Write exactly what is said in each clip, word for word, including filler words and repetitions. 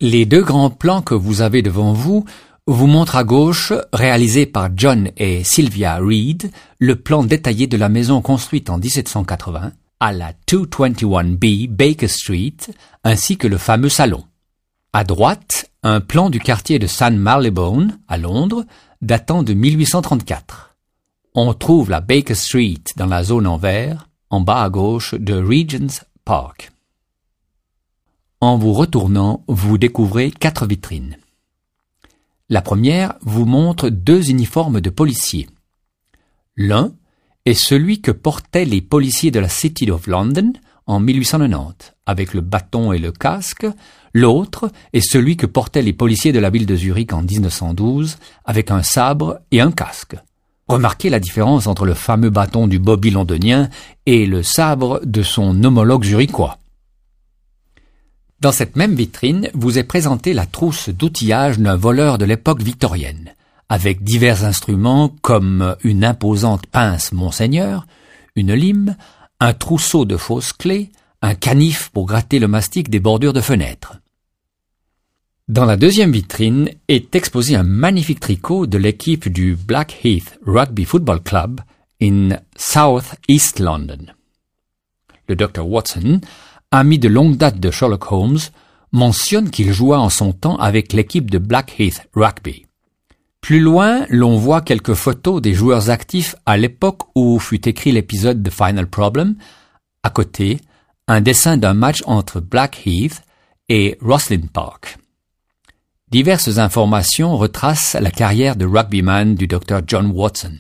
Les deux grands plans que vous avez devant vous vous montrent à gauche, réalisé par John et Sylvia Reed, le plan détaillé de la maison construite en dix-sept cent quatre-vingts à la deux cent vingt et un B Baker Street, ainsi que le fameux salon. À droite, un plan du quartier de Saint Marylebone, à Londres, datant de mille huit cent trente-quatre. On trouve la Baker Street dans la zone en vert, en bas à gauche de Regent's Park. En vous retournant, vous découvrez quatre vitrines. La première vous montre deux uniformes de policiers. L'un est celui que portaient les policiers de la City of London en mille huit cent quatre-vingt-dix, avec le bâton et le casque. L'autre est celui que portaient les policiers de la ville de Zurich en dix-neuf cent douze, avec un sabre et un casque. Remarquez la différence entre le fameux bâton du bobby londonien et le sabre de son homologue zurichois. Dans cette même vitrine, vous est présentée la trousse d'outillage d'un voleur de l'époque victorienne, avec divers instruments comme une imposante pince Monseigneur, une lime, un trousseau de fausses clés, un canif pour gratter le mastic des bordures de fenêtres. Dans la deuxième vitrine est exposé un magnifique tricot de l'équipe du Blackheath Rugby Football Club in South East London. Le docteur Watson, ami de longue date de Sherlock Holmes, mentionne qu'il joua en son temps avec l'équipe de Blackheath Rugby. Plus loin, l'on voit quelques photos des joueurs actifs à l'époque où fut écrit l'épisode de Final Problem. À côté, un dessin d'un match entre Blackheath et Rosslyn Park. Diverses informations retracent la carrière de rugbyman du docteur John Watson.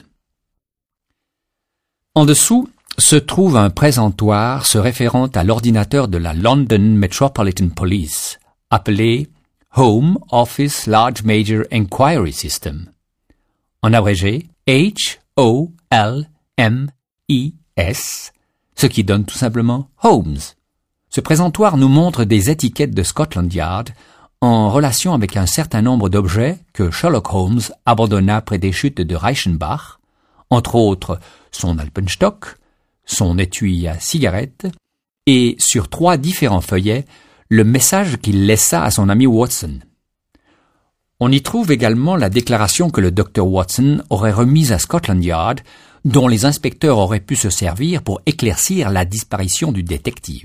En dessous se trouve un présentoir se référant à l'ordinateur de la London Metropolitan Police, appelé Home Office Large Major Enquiry System. En abrégé, H O L M I S, ce qui donne tout simplement Holmes. Ce présentoir nous montre des étiquettes de Scotland Yard en relation avec un certain nombre d'objets que Sherlock Holmes abandonna près des chutes de Reichenbach, entre autres son alpenstock, son étui à cigarettes, et sur trois différents feuillets, le message qu'il laissa à son ami Watson. On y trouve également la déclaration que le docteur Watson aurait remise à Scotland Yard, dont les inspecteurs auraient pu se servir pour éclaircir la disparition du détective.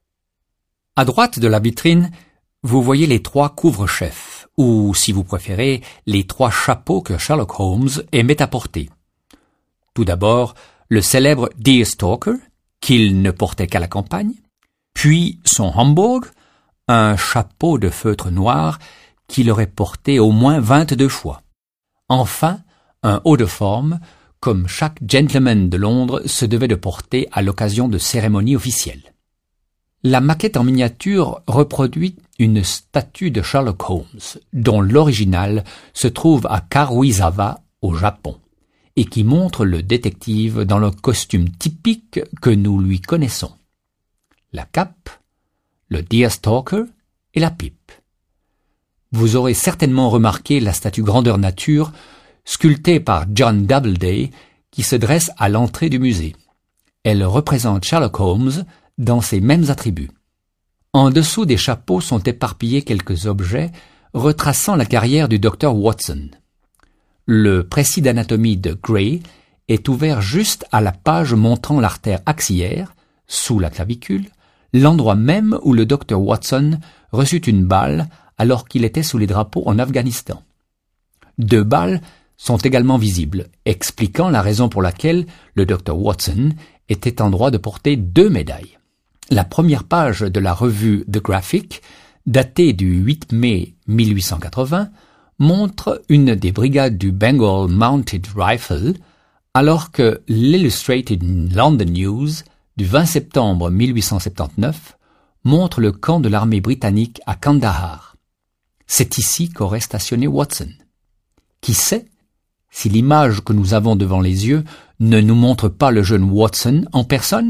À droite de la vitrine, vous voyez les trois couvre-chefs, ou, si vous préférez, les trois chapeaux que Sherlock Holmes aimait à porter. Tout d'abord, le célèbre Deerstalker, qu'il ne portait qu'à la campagne, puis son Homburg, un chapeau de feutre noir qu'il aurait porté au moins vingt-deux fois. Enfin, un haut de forme, comme chaque gentleman de Londres se devait de porter à l'occasion de cérémonies officielles. La maquette en miniature reproduit une statue de Sherlock Holmes, dont l'original se trouve à Karuizawa, au Japon, et qui montre le détective dans le costume typique que nous lui connaissons. La cape, le Deerstalker et la pipe. Vous aurez certainement remarqué la statue grandeur nature, sculptée par John Doubleday, qui se dresse à l'entrée du musée. Elle représente Sherlock Holmes dans ses mêmes attributs. En dessous des chapeaux sont éparpillés quelques objets retraçant la carrière du docteur Watson. Le précis d'anatomie de Gray est ouvert juste à la page montrant l'artère axillaire, sous la clavicule, l'endroit même où le docteur Watson reçut une balle alors qu'il était sous les drapeaux en Afghanistan. Deux balles sont également visibles, expliquant la raison pour laquelle le docteur Watson était en droit de porter deux médailles. La première page de la revue The Graphic, datée du huit mai mille huit cent quatre-vingts, montre une des brigades du Bengal Mounted Rifle, alors que l'Illustrated London News du vingt septembre mille huit cent soixante-dix-neuf montre le camp de l'armée britannique à Kandahar. C'est ici qu'aurait stationné Watson. Qui sait si l'image que nous avons devant les yeux ne nous montre pas le jeune Watson en personne ?